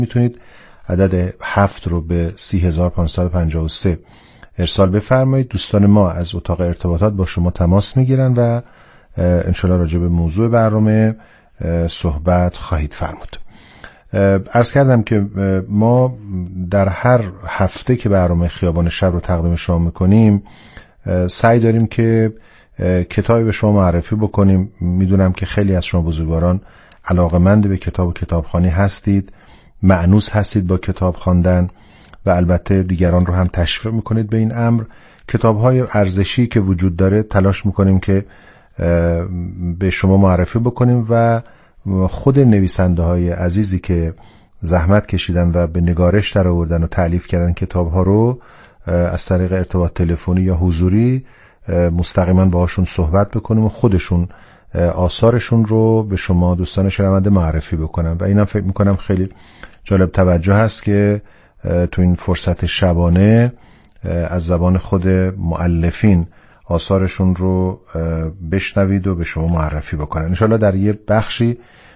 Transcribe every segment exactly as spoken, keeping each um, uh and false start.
میتونید عدد هفت رو به سی هزار و پانصد و پنجاه و سه ارسال بفرمایید. دوستان ما از اتاق ارتباطات با شما تماس میگیرن و انشالله راجع به موضوع برنامه صحبت خواهید فرمود. عرض کردم که ما در هر هفته که برنامه خیابان شب رو تقدیم شما میکنیم سعی داریم که کتابی به شما معرفی بکنیم. میدونم که خیلی از شما بزرگواران علاقه‌مند به کتاب و کتابخوانی هستید، مأنوس هستید با کتاب خواندن و البته دیگران رو هم تشویق میکنید به این امر. کتاب‌های ارزشی که وجود داره تلاش میکنیم که به شما معرفی بکنیم و خود نویسنده های عزیزی که زحمت کشیدن و به نگارش در آوردن و تألیف کردن کتاب ها رو از طریق ارتباط تلفنی یا حضوری مستقیما باهاشون صحبت بکنیم و خودشون آثارشون رو به شما دوستان شنونده معرفی بکنم و اینم فکر میکنم خیلی جالب توجه هست که تو این فرصت شبانه از زبان خود مؤلفین آثارشون رو بشنوید و به شما معرفی بکنن. انشالله در یه بخشی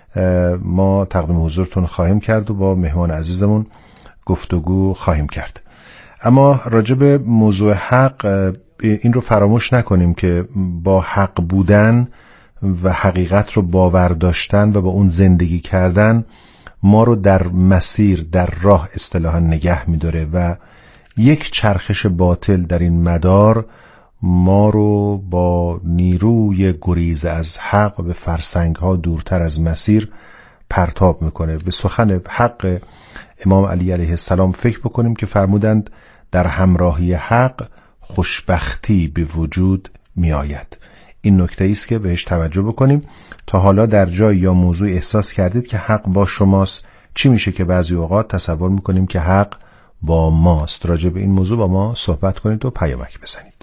ما تقدیم حضورتون خواهیم کرد و با مهمان عزیزمون گفتگو خواهیم کرد. اما راجع به موضوع حق این رو فراموش نکنیم که با حق بودن و حقیقت رو باور داشتن و با اون زندگی کردن ما رو در مسیر، در راه اصطلاحاً نگه می‌داره و یک چرخش باطل در این مدار ما رو با نیروی گریز از حق به فرسنگ ها دورتر از مسیر پرتاب میکنه. به سخن حق امام علی علیه السلام فکر بکنیم که فرمودند در همراهی حق خوشبختی به وجود می آید. این نکته است که بهش توجه بکنیم. تا حالا در جای یا موضوع احساس کردید که حق با شماست؟ چی میشه که بعضی اوقات تصور میکنیم که حق با ماست؟ راجع به این موضوع با ما صحبت کنید و پیامک بزنید.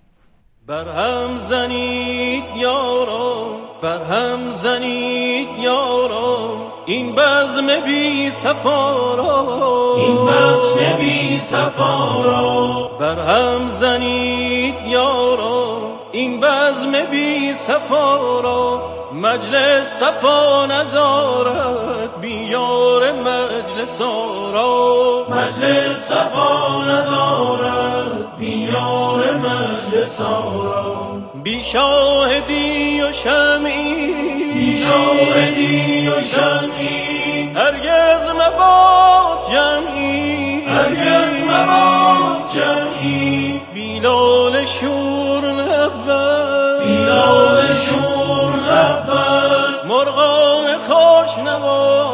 برهم زنید یارا، برهم زنید یارا، این بزم بی صفا را، این بزم بی صفا را. برهم زنید یارا، این بزم بی صفا را. مجلس صفا ندارد بیار مجلس آرا، مجلس صفا ندارد بیار مجلس آرا. بی شاهدی و شمعی، بی شاهدی و شمعی، هرگز مباد جمعی، هرگز مباد جمعی. بیلال شور نبود، بیلال شور نبود، مرغان خوش نوا،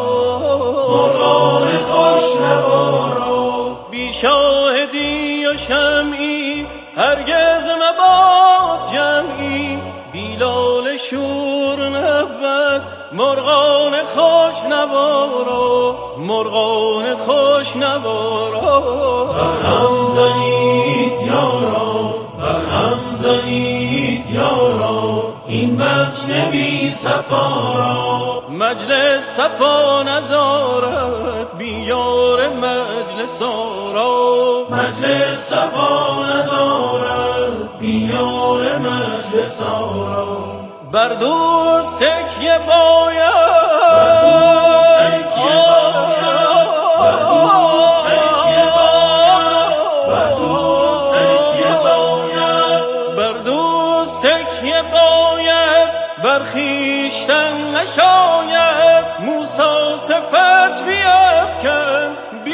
مرغان خوش نوا را. بی شاهدی و شمعی، هرگز مباد جمعی. بیلال شور نبود، مرغان خوش نوا را، مرغان خوش نوا را. برهم زنید یارا، برهم زنید یارا، این بزم بی صفا را. مجلس صفا ندارد بیار مجلس آرا، مجلس صفا ندارد بیار مجلس آرا. بر دوست تکیه باید، بر دوست تکیه باید، بر دوست تکیه باید، بر دوست تکیه باید، بر دوست تکیه باید، بر خویشتن نشاید. موسی صفت بیفکن،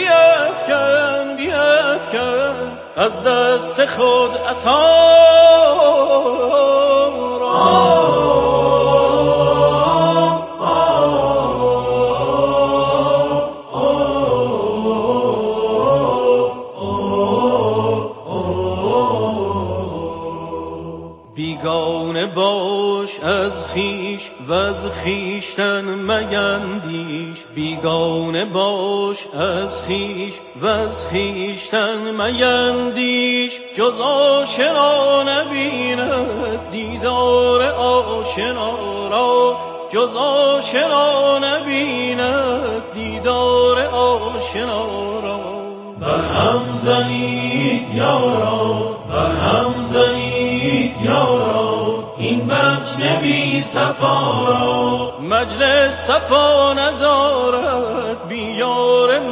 بیفکن، بیفکن، از دست خود عصا را. بیگانه باش از خویش و از خویشتن میندیش، بیگانه باش از خویش و از خویشتن میندیش. جز آشنا نبیند دیدار آشنا را، جز آشنا نبیند دیدار آشنا را. برهم زنید یارا، برهم زنید یارا، این بزم بی صفا را. مجلس صفا ندارد بیار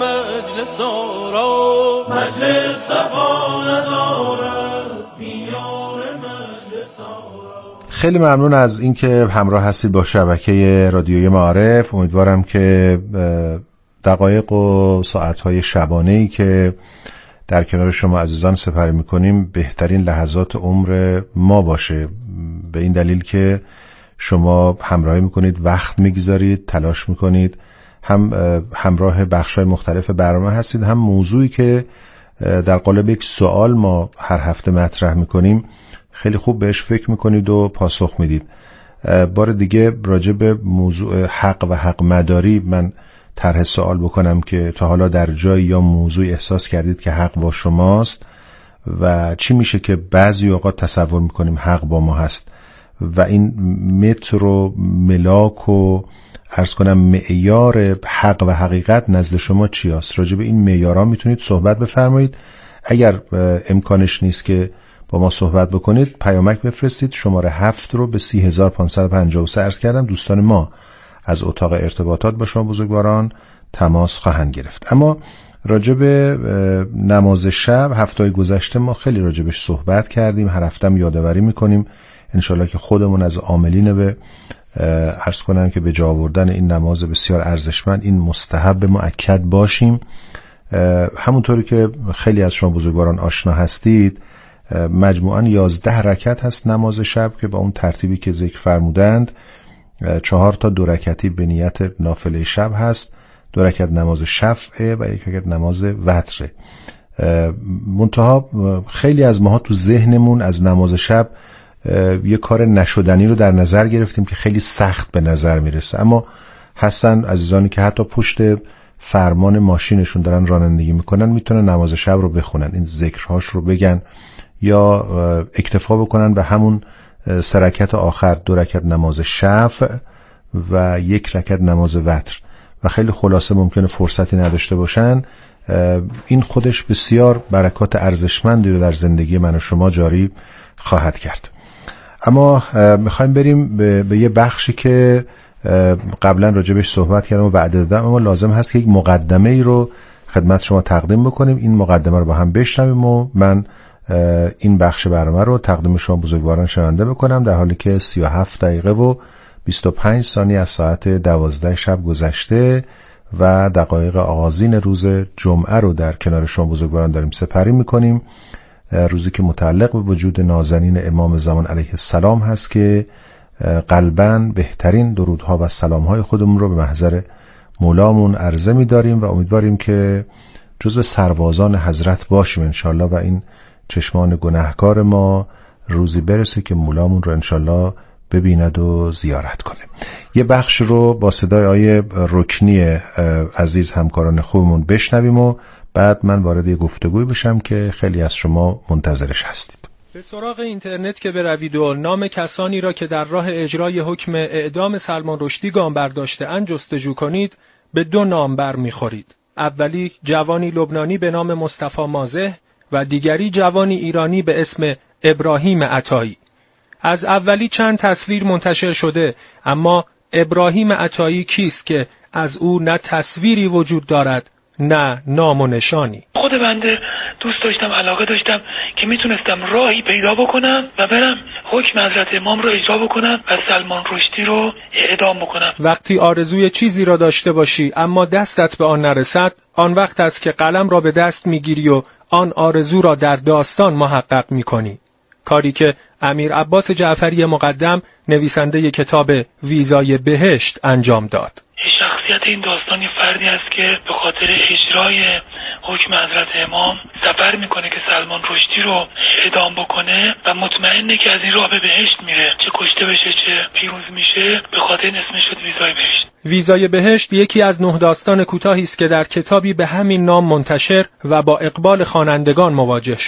مجلس آرا مجلس صفا ندارد میان مجلس آرا. خیلی ممنون از اینکه همراه هستید با شبکه رادیوی معارف. امیدوارم که دقایق و ساعتهای شبانه‌ای که در کنار شما عزیزان سپری میکنیم بهترین لحظات عمر ما باشه، به این دلیل که شما همراهی میکنید، وقت میگذارید، تلاش میکنید، هم همراه بخشای مختلف برنامه هستید، هم موضوعی که در قالب یک سوال ما هر هفته مطرح میکنیم خیلی خوب بهش فکر میکنید و پاسخ میدید. بار دیگه راجع به موضوع حق و حق مداری من طرح سوال بکنم که تا حالا در جایی یا موضوعی احساس کردید که حق با شماست و چی میشه که بعضی اوقات تصور میکنیم حق با ما هست و این متر و ملاک و عرض کنم معیار حق و حقیقت نزد شما چی است؟ راجع به این معیارها میتونید صحبت بفرمایید. اگر امکانش نیست که با ما صحبت بکنید پیامک بفرستید. شماره هفت رو به سی هزار و پانصد و پنجاه و سه عرض کردم. دوستان ما از اتاق ارتباطات با شما بزرگواران تماس خواهند گرفت. اما راجع به نماز شب هفته‌های گذشته ما خیلی راجع بهش صحبت کردیم، هر هفته هم یادآوری میکنیم انشالله که خودمون از عاملین به عرض کنم که به جا آوردن این نماز بسیار ارزشمند، این مستحب مؤکد باشیم. همونطوری که خیلی از شما بزرگواران آشنا هستید مجموعاً یازده رکعت هست نماز شب که با اون ترتیبی که ذکر فرمودند چهار تا دو رکعتی به نیت نافله شب هست، دو رکعت نماز شفعه و یک رکعت نماز وتره. منتها خیلی از ماها تو ذهنمون از نماز شب یه کار نشدنی رو در نظر گرفتیم که خیلی سخت به نظر میرسه، اما هستن عزیزانی که حتی پشت فرمان ماشینشون دارن رانندگی میکنن میتونن نماز شب رو بخونن، این ذکرهاش رو بگن یا اکتفا بکنن به همون سه رکعت آخر، دو رکعت نماز شفع و یک رکعت نماز وتر و خیلی خلاصه ممکنه فرصتی نداشته باشن. این خودش بسیار برکات ارزشمندی رو در زندگی من و شما جاری خواهد کرد. اما میخوایم بریم به, به یه بخشی که قبلا راجبش صحبت کردم و وعده دادم، اما لازم هست که یک مقدمه ای رو خدمت شما تقدیم بکنیم. این مقدمه رو با هم بشنویم و من این بخش برنامه رو تقدیم شما بزرگواران شنونده بکنم در حالی که سی و هفت دقیقه و بیست و پنج ثانیه از ساعت دوازده شب گذشته و دقایق آغازین روز جمعه رو در کنار شما بزرگواران داریم سپری میکنیم، روزی که متعلق به وجود نازنین امام زمان علیه السلام هست که قلباً بهترین درودها و سلامهای خودمون رو به محضر مولامون عرضه می‌داریم و امیدواریم که جزو سربازان حضرت باشیم انشالله و این چشمان گناهکار ما روزی برسه که مولامون رو انشالله ببیند و زیارت کنه. یه بخش رو با صدای آیه رکنی عزیز همکاران خوبمون بشنویم و بعد من وارد یه گفتگوی بشم که خیلی از شما منتظرش هستید. به سراغ اینترنت که بروید و نام کسانی را که در راه اجرای حکم اعدام سلمان رشدی گام برداشته اند جستجو کنید، به دو نام بر میخورید. اولی جوانی لبنانی به نام مصطفی مازه و دیگری جوانی ایرانی به اسم ابراهیم عطایی. از اولی چند تصویر منتشر شده، اما ابراهیم عطایی کیست که از او نه تصویری وجود دارد نه نام و نشانی؟ خود بنده دوست داشتم، علاقه داشتم که میتونستم راهی پیدا بکنم و برم حکم حضرت امام رو اجرا بکنم و سلمان رشدی رو اعدام بکنم. وقتی آرزوی چیزی را داشته باشی اما دستت به آن نرسد، آن وقت است که قلم را به دست میگیری و آن آرزو را در داستان محقق میکنی. کاری که امیر عباس جعفری مقدم نویسنده کتاب ویزای بهشت انجام داد. شخصیت این داستان یه فردی است که به خاطر اجرای حکم حضرت امام سفر میکنه که سلمان رشدی رو اعدام بکنه و مطمئنه که از این راه به بهشت میره، چه کشته بشه چه پیروز میشه. به خاطر اسمش شد ویزای بهشت. ویزای بهشت یکی از نه داستان کوتاهی است که در کتابی به همین نام منتشر و با اقبال خوانندگان مواجه شد.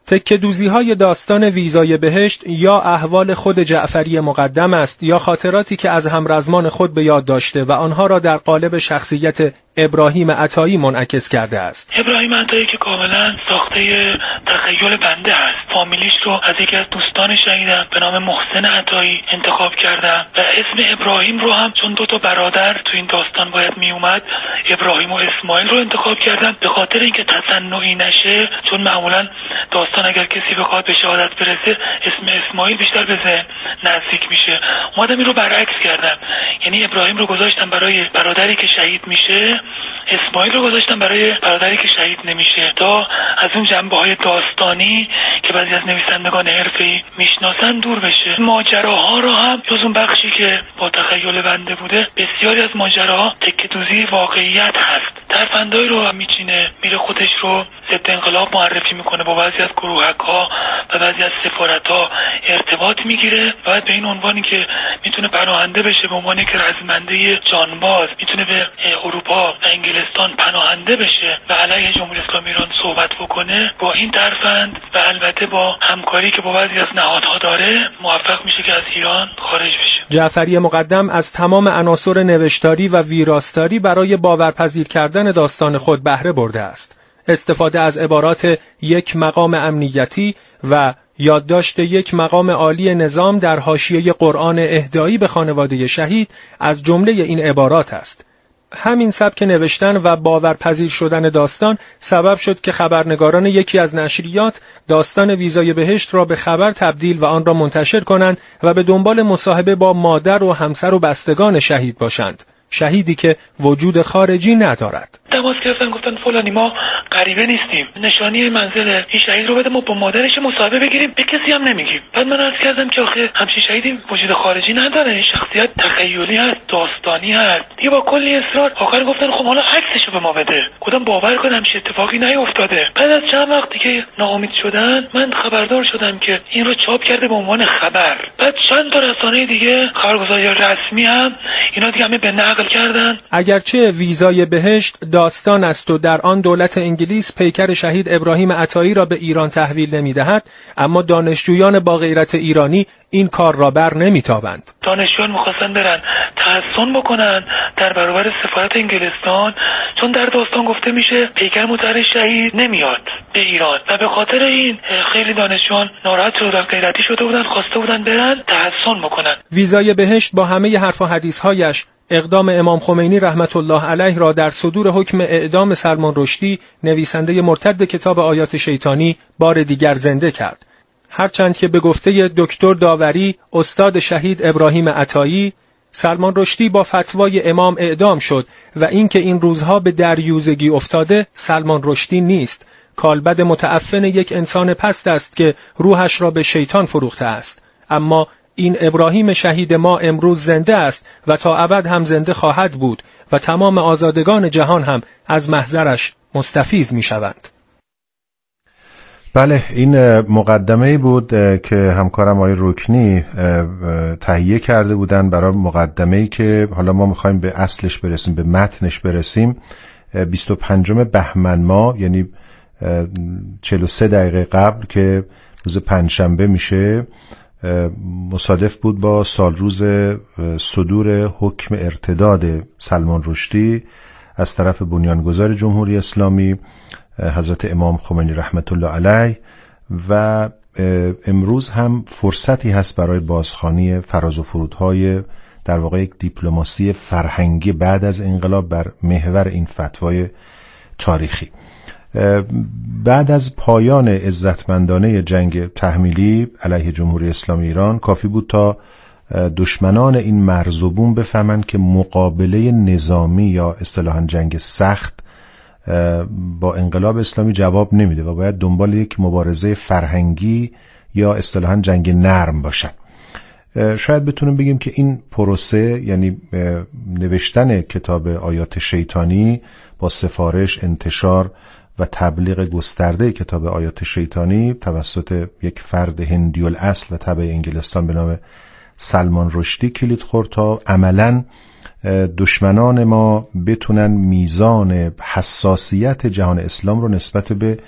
تکه دوزی های داستان ویزای بهشت یا احوال خود جعفری مقدم است یا خاطراتی که از همرزمان خود به یاد داشته و آنها را در قالب شخصیت ابراهیم عطایی منعکس کرده است. ابراهیم عطایی که کاملا ساخته تخیل بنده است. فامیلیش رو از یکی از دوستان شهیدم به نام محسن عطایی انتخاب کردم و اسم ابراهیم رو هم چون دو تا برادر تو این داستان باید می اومد، ابراهیم و اسماعیل رو انتخاب کردم به خاطر اینکه تصنعی نشه، چون معمولا داستان اگر کسی بخواد به شهادت برسه اسم اسماعیل بیشتر به ذهن نزدیک میشه. اومدم این رو برعکس کردم، یعنی ابراهیم رو گذاشتم برای برادری که شهید میشه، اسماعیل رو گذاشتم برای برادری که شهید نمیشه تا از اون جنبه‌های داستانی که بعضی از نویسندگان حرفه‌ای میشناسن دور بشه. ماجراها رو هم جز اون بخشی که با تخیل بنده بوده، بسیاری از ماجراها تکه دوزی واقعیت هست. ترفندایی رو هم میچینه، میره خودش رو ضد انقلاب معرفی میکنه، با بعضی از گروهک‌ها و بعضی از سفارت‌ها ارتباط میگیره و بعد به این عنوانی که میتونه پناهنده بشه، به عنوانی که رزمنده جانباز میتونه به اروپا و انگلستان پناهنده بشه و علیه جمهوری اسلامی ایران صحبت بکنه. با این ترفند و البته با همکاری که با بعضی از نهادها داره موفق میشه که از ایران خارج بشه. جعفری مقدم از تمام عناصر نوشتاری و ویراستاری برای باورپذیر کردن داستان خود بهره برده است. استفاده از عبارات یک مقام امنیتی و یادداشت یک مقام عالی نظام در حاشیه قرآن اهدایی به خانواده شهید از جمله این عبارات است. همین سبک نوشتن و باورپذیر شدن داستان سبب شد که خبرنگاران یکی از نشریات داستان ویزای بهشت را به خبر تبدیل و آن را منتشر کنند و به دنبال مصاحبه با مادر و همسر و بستگان شهید باشند. شهیدی که وجود خارجی ندارد. تماس گرفتن گفتن فلانی ما غریبه نیستیم، نشانی منزل این شهید رو بده ما با مادرش مصاحبه بگیریم، به کسی هم نمیگیم. بعد من عرض کردم که آخه همچین شهیدی وجود خارجی نداره، این شخصیت تخیلی هست، داستانی هست. دیگه با کلی اصرار آخر گفتن خب حالا عکسشو به ما بده. گفتم باور کن همچین اتفاقی نیفتاده. بعد از چند وقت دیگه ناامید شدن من خبردار شدم که این رو چاپ کرده به عنوان خبر. بعد چند تا رسانه دیگه خبرگزاری رسمی هم اینا دیگه همه به نقل کردن. اگرچه ویزای بهشت داستان است و در آن دولت انگلیس پیکر شهید ابراهیم عطایی را به ایران تحویل نمی‌دهد، اما دانشجویان با غیرت ایرانی این کار را بر نمی‌تابند. دانشجویان می‌خواستن برن تحسن بکنن در برابر سفارت انگلستان، چون در داستان گفته میشه پیکر مطهر شهید نمیاد به ایران و به خاطر این خیلی دانشجویان ناراحت شدن، غیرتی شده بودن، خواسته بودن برن تحسن بکنن. ویزای بهشت با همه حرف و حدیث‌هایش اقدام امام خمینی رحمت الله علیه را در صدور حکم اعدام سلمان رشدی، نویسنده مرتد کتاب آیات شیطانی، بار دیگر زنده کرد. هرچند که به گفته دکتر داوری، استاد شهید ابراهیم عطایی، سلمان رشدی با فتوای امام اعدام شد و اینکه این روزها به دریوزگی افتاده سلمان رشدی نیست، کالبد متعفن یک انسان پست است که روحش را به شیطان فروخته است. اما این ابراهیم شهید ما امروز زنده است و تا ابد هم زنده خواهد بود و تمام آزادگان جهان هم از محضرش مستفیض می شوند. بله، این مقدمه‌ای بود که همکارم آقای رکنی تهیه کرده بودن برای مقدمه‌ای که حالا ما می‌خوایم به اصلش برسیم، به متنش برسیم. بیست و پنجم بهمن ماه، یعنی چهل و سه دقیقه قبل که روز پنجشنبه میشه، مصادف بود با سالروز صدور حکم ارتداد سلمان رشدی از طرف بنیانگذار جمهوری اسلامی حضرت امام خمینی رحمت الله علیه و امروز هم فرصتی هست برای بازخوانی فراز و فرودهای در واقع یک دیپلماسی فرهنگی بعد از انقلاب بر محور این فتوای تاریخی. بعد از پایان عزتمندانه جنگ تحمیلی علیه جمهوری اسلامی ایران کافی بود تا دشمنان این مرز و بوم بفهمند که مقابله نظامی یا اصطلاحاً جنگ سخت با انقلاب اسلامی جواب نمیده و باید دنبال یک مبارزه فرهنگی یا اصطلاحاً جنگ نرم باشن. شاید بتونیم بگیم که این پروسه، یعنی نوشتن کتاب آیات شیطانی با سفارش، انتشار و تبلیغ گسترده کتاب آیات شیطانی توسط یک فرد هندی الاصل و تبع انگلستان به نام سلمان رشدی کلید خورد تا عملاً دشمنان ما بتونن میزان حساسیت جهان اسلام رو نسبت به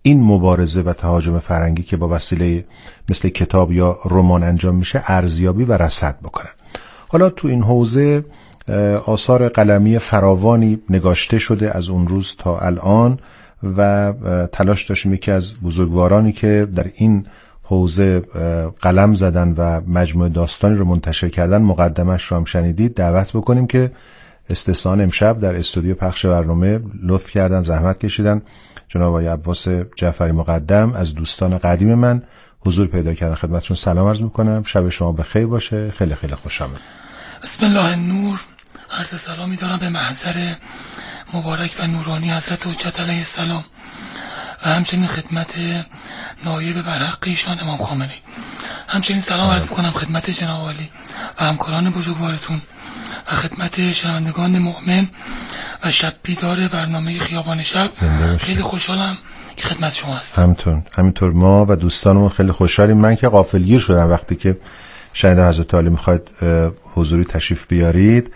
این مبارزه و تهاجم فرهنگی که با وسیله مثل کتاب یا رمان انجام میشه ارزیابی و رصد بکنن. حالا تو این حوزه آثار قلمی فراوانی نگاشته شده از اون روز تا الان و تلاش داشتیم یکی از بزرگوارانی که در این حوزه قلم زدن و مجموعه داستانی رو منتشر کردن مقدمش رو هم شنیدید، دعوت بکنیم که استثناً امشب در استودیو پخش برنامه لطف کردن، زحمت کشیدن. جناب آقای عباس جعفری مقدم از دوستان قدیم من حضور پیدا کردن. خدمتتون سلام عرض میکنم، شب شما بخیر باشه. خیلی خیلی خوش آمد. بسم الله النور. عرض سلامی دارم به محضر مبارک و نورانی حضرت حجت علیه السلام و همچنین خدمت نایب برحق ایشان امام خامنه‌ای. همچنین سلام عرض میکنم خدمت جناب عالی و همکاران بزرگوارتون و خدمت شنوندگان مؤمن و شب بیدار برنامه خیابان شب. خیلی خوشحالم که خدمت شما هستم. همینطور همینطور ما و دوستانمون خیلی خوشحالیم. من که غافلگیر شدم وقتی که شنیدم حضرت عالی میخواید حضوری تشریف بیارید.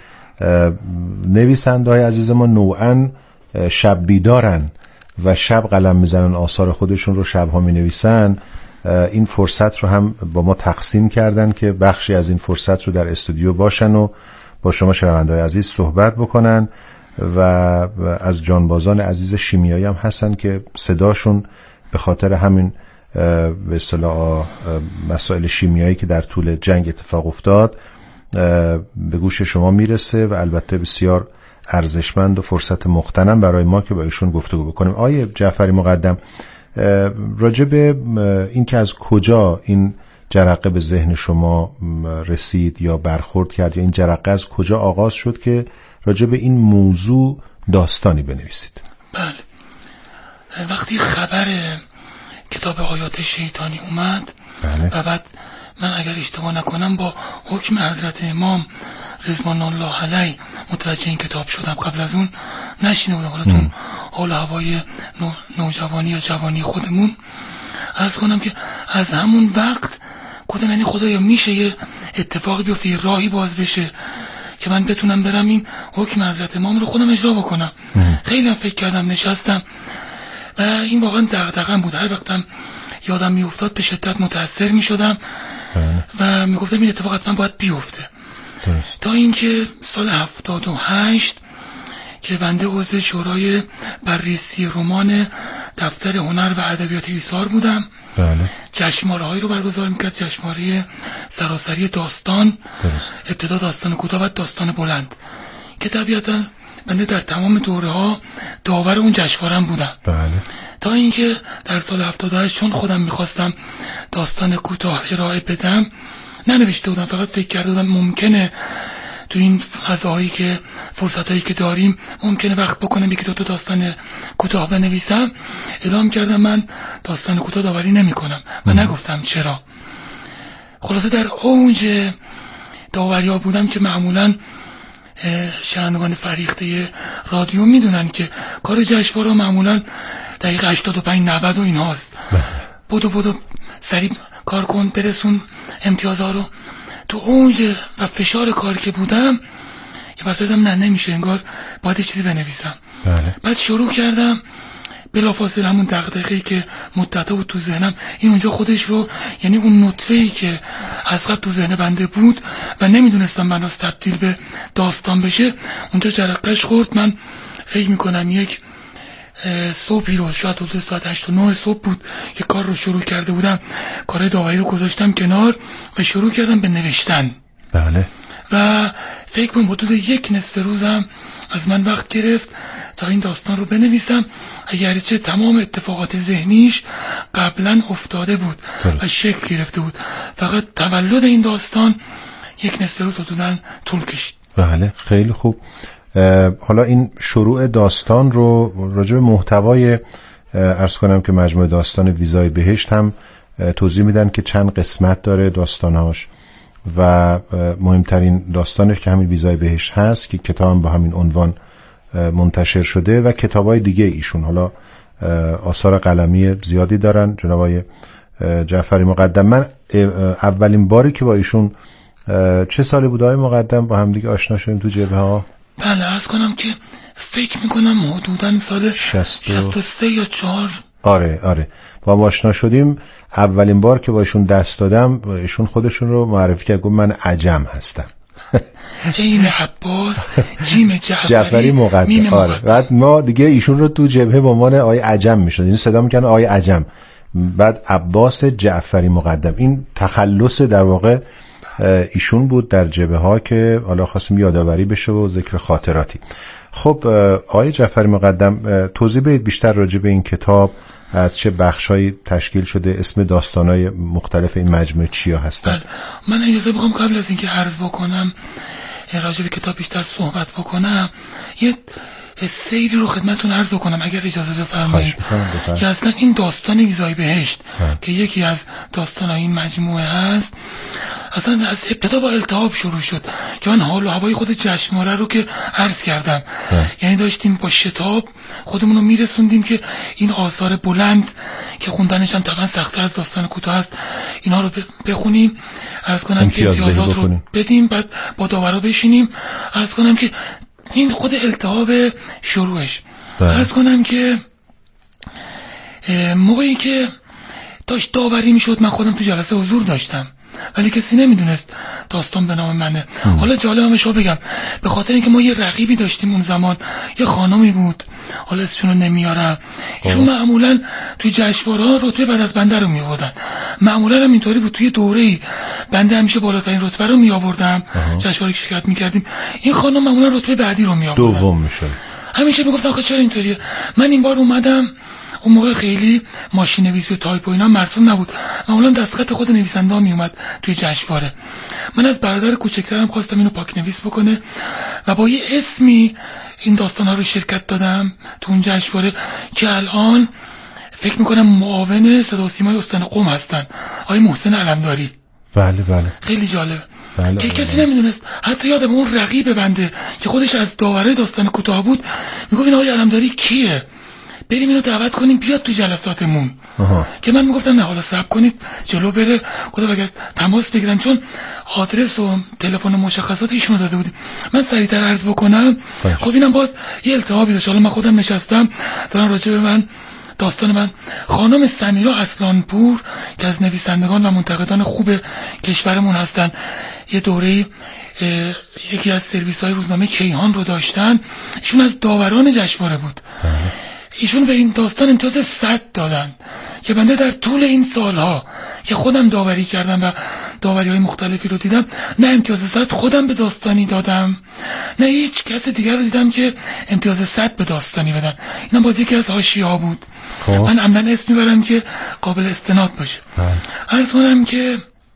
نویسنده های عزیز ما نوعاً شب بیدارن و شب قلم میزنن، آثار خودشون رو شبها می نویسن. این فرصت رو هم با ما تقسیم کردن که بخشی از این فرصت رو در استودیو باشن و با شما شنونده های عزیز صحبت بکنن و از جانبازان عزیز شیمیایی هم هستن که صداشون به خاطر همین به اصطلاح مسائل شیمیایی که در طول جنگ اتفاق افتاد به گوش شما میرسه و البته بسیار ارزشمند و فرصت مغتنم برای ما که با ایشون گفتگو بکنیم. آقای جعفری مقدم، راجع به این که از کجا این جرقه به ذهن شما رسید یا برخورد کرد یا این جرقه از کجا آغاز شد که راجع به این موضوع داستانی بنویسید؟ بله، وقتی خبر کتاب آیات شیطانی اومد بله. و بعد من اگر اشتباه نکنم با حکم حضرت امام رضوان الله علیه متوجه این کتاب شدم. قبل از اون نشینده بودم. حالا تو حال هوای نو، نوجوانی یا جوانی خودمون عرض کنم که از همون وقت گفتم یعنی خدایا میشه یه اتفاقی بیفته، یه راهی باز بشه که من بتونم برم این حکم حضرت امام رو خودم اجرا بکنم. خیلی هم فکر کردم، نشستم و این واقعا دغدغه‌ام بود. هر وقتم یادم میافتاد به شدت متاثر میشدم و میگفتم این اتفاق حتما باید بیفته. تا اینکه سال هفتاد و هشت که بنده عضو شورای بررسی رمان دفتر هنر و ادبیات ایثار بودم، بله. جشنواره هایی رو برگزار میکرد، جشنواره سراسری داستان، درست. ابتدا داستان کوتاه و داستان بلند که طبیعتا بنده در تمام دوره ها داور اون جشنواره بودم. بله. تا اینکه در سال هفتاد و هشت چون خودم میخواستم داستان کوتاه ارائه بدم، ننوشته بودم، فقط فکر کرده بودم ممکنه تو این فضاهایی که فرصتایی که داریم ممکنه وقت بکنم یکی دو تا داستان کوتاه بنویسم. اعلام کردم من داستان کوتاه داوری نمی کنم و نگفتم چرا. خلاصه در اونج داوری ها بودم که معمولا شنوندگان فریخته رادیو میدونن که کار جشنواره معمولا دقیقه هشتاد و پنج نود و این هاست. بودو بودو سریع کار کن برسون امتیازها رو. تو اونج و فشار کار که بودم یه بار دادم نه نمیشه، انگار باید یه چیزی بنویسم. بله. بعد شروع کردم بلافاصله همون دغدغه‌ای که مدته بود تو ذهنم، این اونجا خودش رو، یعنی اون نطفه‌ای که از قبل تو ذهن بنده بود و نمیدونستم بناس تبدیل به داستان بشه، اونجا جرقه‌اش خورد. من فکر میکنم یک صبحی رو شاید حدود ساعت هشت و نه صبح بود که کار رو شروع کرده بودم، کار داوری رو گذاشتم کنار و شروع کردم به نوشتن. بله. و فکر کنم حدود یک نصف روزم از من وقت گرفت تا این داستان رو بنویسم، اگرچه تمام اتفاقات ذهنیش قبلا افتاده بود و شکل گرفته بود، فقط تولد این داستان یک نصف روز حدوداً طول کشید. بله، خیلی خوب. حالا این شروع داستان رو راجع به محتوای عرض کنم که مجموعه داستان ویزای بهشت هم توضیح میدن که چند قسمت داره داستانهاش و مهمترین داستانش که همین ویزای بهشت هست که کتاب با همین عنوان منتشر شده و کتابای دیگه ایشون حالا آثار قلمی زیادی دارن. جناب آقای جعفری مقدم، من اولین باری که با ایشون چه سالی بود آقای مقدم با هم دیگه آشنا شدیم تو جبهه ها؟ بله، عرض کنم که فکر میکنم حدوداً سال شصت و سه یا چهار آره آره با ما آشنا شدیم. اولین بار که باشون دست دادم ایشون خودشون رو معرفی کرد، گفت من عجم هستم. این عباس جیم جعفری, جعفری مقدم. آره. بعد ما دیگه ایشون رو تو جبهه به عنوان آقای عجم میشد، این صدا میکنه آقای عجم، بعد عباس جعفری مقدم. این تخلص در واقع ایشون بود در جبهه ها که حالا خواستیم یادآوری بشه و ذکر خاطراتی. خب آقای جعفری مقدم توضیح بدید بیشتر راجع به این کتاب، از چه بخشایی تشکیل شده، اسم داستانای مختلف این مجموعه چیا هستن؟ من اجازه بخوام قبل از اینکه عرض بکنم راجع به کتاب بیشتر صحبت بکنم یه سیری رو خدمتتون عرض بکنم اگر اجازه بفرمایید، که اصلا این داستان ویزای بهشت ها. که یکی از داستان‌های این مجموعه هست، اصلا از ابتدا با التهاب شروع شد که من حال و هوای خود جشنواره رو که عرض کردم ها. یعنی داشتیم با شتاب خودمون رو میرسوندیم که این آثار بلند که خوندنش هم طبعا سخت‌تر از داستان کوتاه است اینا رو بخونیم، عرض کنم که امتیازات رو بدیم، بعد با داورا بشینیم، عرض کنم که این خود التهاب شروعش. عرض کنم که موقعی که داشت داوری میشد من خودم تو جلسه حضور داشتم ولی کسی نمیدونست داستان به نام منه. ام. حالا جالبمش رو بگم، به خاطر اینکه ما یه رقیبی داشتیم اون زمان، یه خانمی بود، حالا اسمشون رو نمیارم، ایشون معمولا توی جشنواره‌ها رتبه بعد از بنده رو میآوردن. معمولا هم اینطوری بود، توی دوره‌ای بنده همیشه بالاترین رتبه رو میآوردم، جشنواره که شرکت میکردیم، این خانم معمولا رتبه بعدی رو میآوردن، دوم میشه. همیشه میگفتن آخه چرا اینطوریه؟ من این بار اومدم، اون موقع خیلی ماشین نویسی و تایپ و اینا مرسوم نبود، معمولا دستخط خود نویسنده ها می اومد توی جشنواره. من از برادر کوچکترم خواستم اینو پاک نویس بکنه و با یه اسمی این داستان ها رو شرکت دادم تو اون جشنواره که الان فکر میکنم معاون صدا و سیمای استان قم هستن، آقای محسن علمداری. بله بله خیلی جالب بله که بله. کسی نمیدونست، حتی یادم اون رقیب بنده که خودش از داوره داستان کوتاه بود میگفت این آقای علمداری کیه، بریم اینو دعوت کنیم بیاد تو جلساتمون. آها. که من میگفتم نه حالا صبر کنید جلو بره خدا بگرد تماس بگیرن، چون آدرس و تلفن و مشخصات ایشونو داده بودیم. من سریعتر عرض بکنم. باید. خب اینم باز یه التهابی داشت، حالا من خودم نشستم دارم راجع به من داستان من خانم سمیرا اصلانپور که از نویسندگان و منتقدان خوب کشورمون هستن، یه دوره‌ای یکی از سرویس‌های روزنامه کیهان رو داشتن، ایشون از داوران جشنواره بود. باید. ایشون به این داستان امتیاز صد دادن که بنده در طول این سالها که خودم داوری کردم و داوری های مختلفی رو دیدم، نه امتیاز صد خودم به داستانی دادم نه هیچ کس دیگر رو دیدم که امتیاز صد به داستانی بدن. اینا باز یکی از حاشیه ها بود. خوب. من عمدن اسم میبرم که قابل استناد باشه. عرض کنم که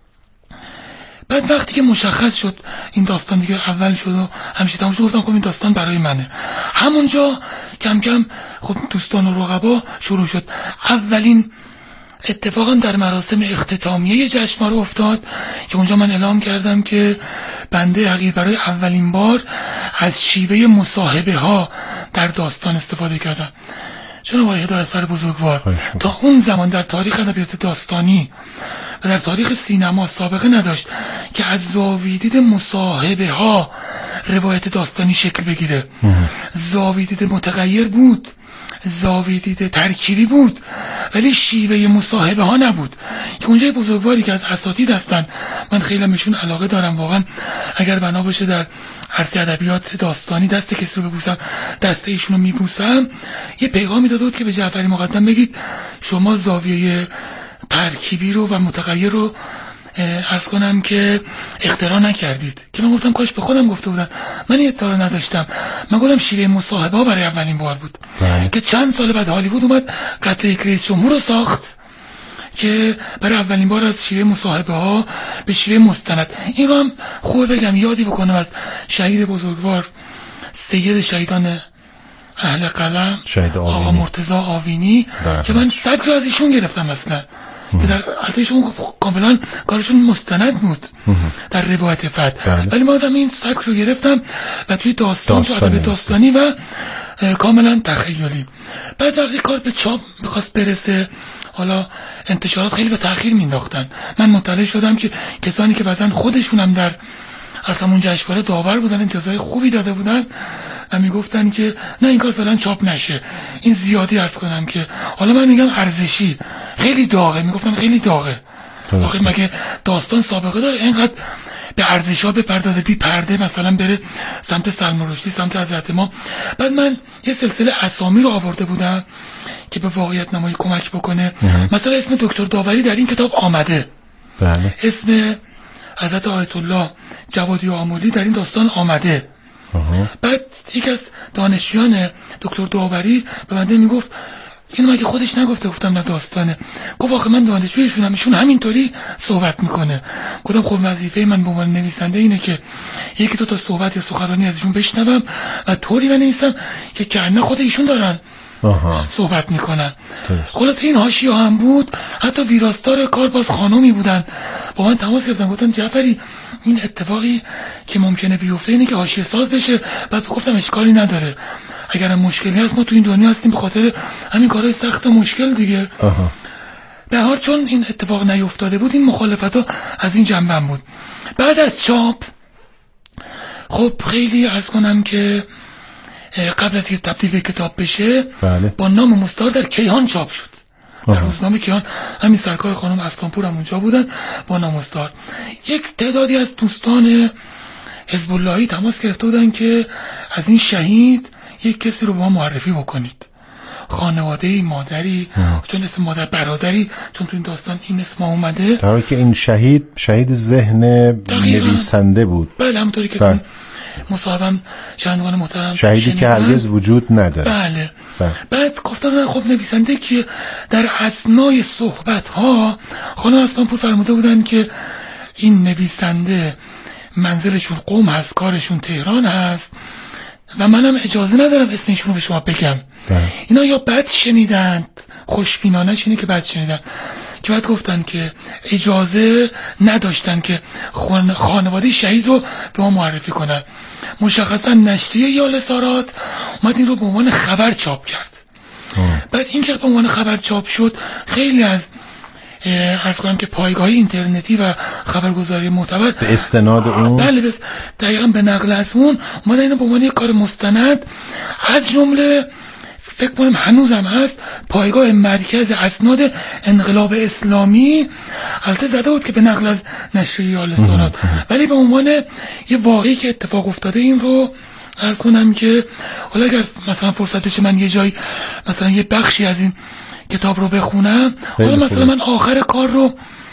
بعد وقتی که مشخص شد این داستان دیگه اول شد و همیشه تموم شد، گفتم خب این داستان برای منه. همونجا کم کم خب دوستان و رقبا شروع شد. اولین اتفاقا در مراسم اختتامیه جشنواره افتاد که اونجا من اعلام کردم که بنده حقیر برای اولین بار از شیوه مصاحبه ها در داستان استفاده کردم. جناب آقای هدایتفر بزرگوار تا اون زمان در تاریخ ادبیات داستانی و در تاریخ سینما سابقه نداشت که از زاویه دید مصاحبه ها روایت داستانی شکل بگیره. زاویه دید متغیر بود، زاویه دید ترکیبی بود، ولی شیوه مصاحبه ها نبود. که اونجای بزرگواری که از اساتید هستن، من خیلی بهشون علاقه دارم واقعا، اگر بنا باشه در عرصه ادبیات داستانی دست کسی رو ببوسم دست ایشونو میبوسم، یه پیغامی داده بود که به جعفری مقدم بگید شما زاویه ترکیبی رو و متغیر رو عرض کنم که اختراع نکردید. که من گفتم کاش به خودم گفته بودم، من این ادعا رو نداشتم. من گفتم شیوه مصاحبه ها برای اولین بار بود بله. که چند سال بعد هالیوود اومد قتل یک رئیس جمهور رو ساخت که برای اولین بار از شیوه مصاحبه ها به شیوه مستند. این رو هم خوب بگم یادی بکنم از شهید بزرگوار سید شهیدان اهل قلم آقا مرتضی آوینی که من سبک رو از ایشون گرفتم اصلا که در ارتشون کاملا کارشون مستند بود در روایت فتح، ولی ما آدم این سبک رو گرفتم و توی داستان تو ادب داستانی و کاملا تخیلی. بعد وقتی کار به چاپ بخواست برسه، حالا انتشارات خیلی به تأخیر مینداختن. من مطلع شدم که کسانی که بعدن خودشون هم در ارتمون جشنواره داور بودن، امتیازهای خوبی داده بودن، و میگفتن که نه این کار فعلا چاپ نشه، این زیادی عرض کنم که حالا من میگم ارزشی، خیلی داغه، میگفتن خیلی داغه. آخه مگه داستان سابقه داره اینقدر به ارزش‌ها بپردازه، بی پرده مثلا بره سمت سلمان رشدی، سمت حضرت ما؟ بعد من یه سلسله اسامی رو آورده بودم که به واقعیت نمایی کمک بکنه. مثلا اسم دکتر داوری در این کتاب آمده، بله. اسم حضرت آیت الله جوادی آمولی در این داستان آمده. آه. بعد یک از دانشیان دکتر داوری به بنده میگفت اینو مگه خودش نگفته؟ گفتم نه داستانه. گفت آخه من دانشجویشونم، ایشون همینطوری صحبت میکنه. گفتم خب وظیفه من به عنوان نویسنده اینه که یکی دو تا صحبت یا سخنرانی ازشون بشنوم و طوری بنویسم که کنه خود ایشون دارن آها. صحبت میکنن. خلاص این حاشیه هم بود. حتی ویراستار کار باز خانومی بودن با من تماس گرفتن، گفتن جعفری این اتفاقی که ممکنه بیفته اینه که حاشیه ساز بشه. بعد گفتم اشکالی نداره، اگرم مشکلی هست ما تو این دنیا هستیم به خاطر همین کارهای سخت و مشکل دیگه. آها. در حال چون این اتفاق نیفتاده بود این مخالفت ها از این جنبه بود. بعد از چاپ خب خیلی عرض کنم که قبل از که تبدیل به کتاب بشه بله. با نام مستعار در کیهان چاپ شد. در روزنامه کیهان همین سرکار خانم اسلامپور هم اونجا بودن با نام مستعار. یک تعدادی از دوستان حزب اللهی تماس گرفته بودن که از این شهید یک کسی رو با ما معرفی بکنید، خانواده مادری اه. چون اسم مادر برادری، چون تو این داستان این اسم اومده، در حالی که این شهید شهید ذهن نویسنده بود. بله همونطوری که بله. مصاحبم شنوندگان محترم شهیدی شنیدن. که هرگز وجود نداره. بله, بله. بعد گفتم خب نویسنده که در اثنای صحبت ها خانم اسلامپور فرموده بودن که این نویسنده منزلشون قم هست، کارشون تهران هست و منم اجازه ندارم اسم ایشون رو به شما بگم. ده. اینا یا بد شنیدن، خوشبینانه شینه که بد شنیدن، که بعد گفتن که اجازه نداشتن که خانواده شهید رو به ما معرفی کنن. مشخصا نشریه یال سارات اومد این رو به عنوان خبر چاپ کرد. آه. بعد این که به عنوان خبر چاپ شد خیلی از عرض کنم که پایگاه اینترنتی و خبرگزاری معتبر به استناد اون بله بس دقیقاً به نقل از اون اومدن اینو به عنوان یک کار مستند، از جمله فکر کنم هنوزم هست پایگاه مرکز اسناد انقلاب اسلامی، البته زده بود که به نقل از نشریه یال سارات، ولی به عنوان یه واقعی که اتفاق افتاده این رو عرض کنم که حالا اگر مثلا فرصت بشه من یه جای مثلا یه بخشی از این کتاب رو بخونم، حالا مثلا من آخر کار رو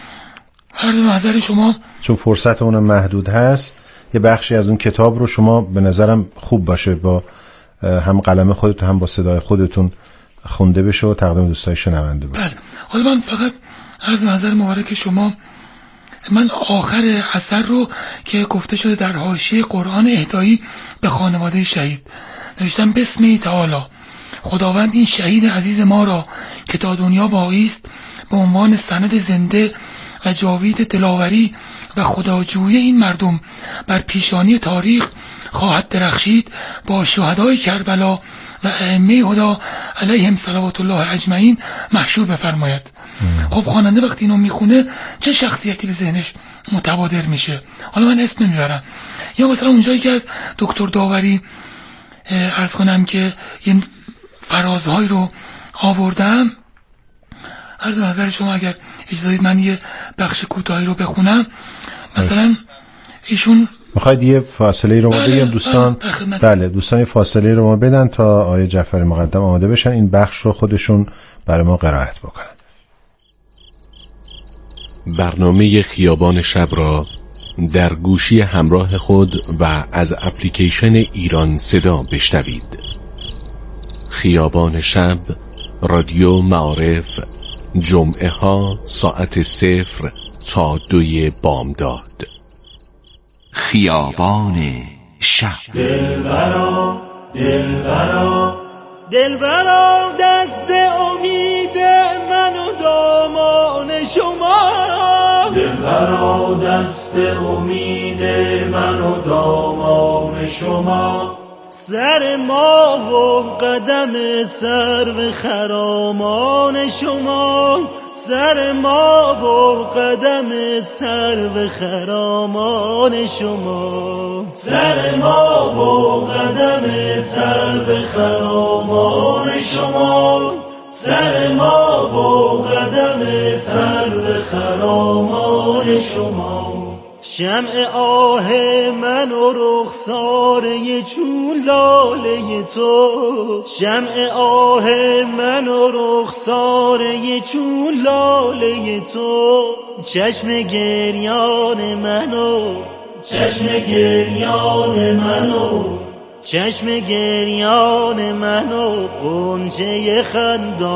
عرض نظر شما، چون فرصت اون محدود هست، یه بخشی از اون کتاب رو شما به نظرم خوب باشه با هم قلم خودتون هم با صدای خودتون خونده بشه و تقدیم دوستای شنونده بشه. بله. حالا من فقط عرض نظر مبارک شما، من آخر اثر رو که گفته شده در حاشیه قرآن اهدایی به خانواده شهید نوشتم بسم تعالی خداوند این شهید عزیز ما را که تا دنیا باقی است به عنوان سند زنده و جاوید دلاوری و خداجویی این مردم بر پیشانی تاریخ خواهد درخشید با شهدای کربلا و ائمه هدا علیهم صلوات الله اجمعین محشور بفرماید. خب خواننده وقتی اینو میخونه چه شخصیتی به ذهنش متبادر میشه؟ حالا من اسم نمیبرم، یا مثلا اونجایی که از دکتر داوری عرض کنم که این فرازهای رو آوردم، عرض نظر شما اگر اجازه بدید من یه بخش کوتاهی رو بخونم. مثلا ایشون میخواید یه فاصله رو ما بگیم دوستان؟ بله, بله دوستان یه فاصله رو ما بدن تا آقای جعفری مقدم آماده بشن این بخش رو خودشون برای ما قرائت بکنن. برنامه خیابان شب را در گوشی همراه خود و از اپلیکیشن ایران صدا بشنوید. خیابان شب، رادیو معارف، جمعه ها ساعت صفر تا دوی بامداد. خیابان شب. دلبرا دلبرا دلبرا دست امید من و دامان شما، دلبرا دست امید من و دامان شما، سر ما و قدم سرو خرامان شما، سر ما و قدم سرو خرامان شما، سر ما و قدم سرو خرامان شما، سر ما و قدم سرو خرامان شما. شمع آه من و رخساره چون لاله تو، شمع آه من و رخساره چون لاله تو، چشم گریان منو، چشم گریان منو، چشم گریان منو غنچه خندان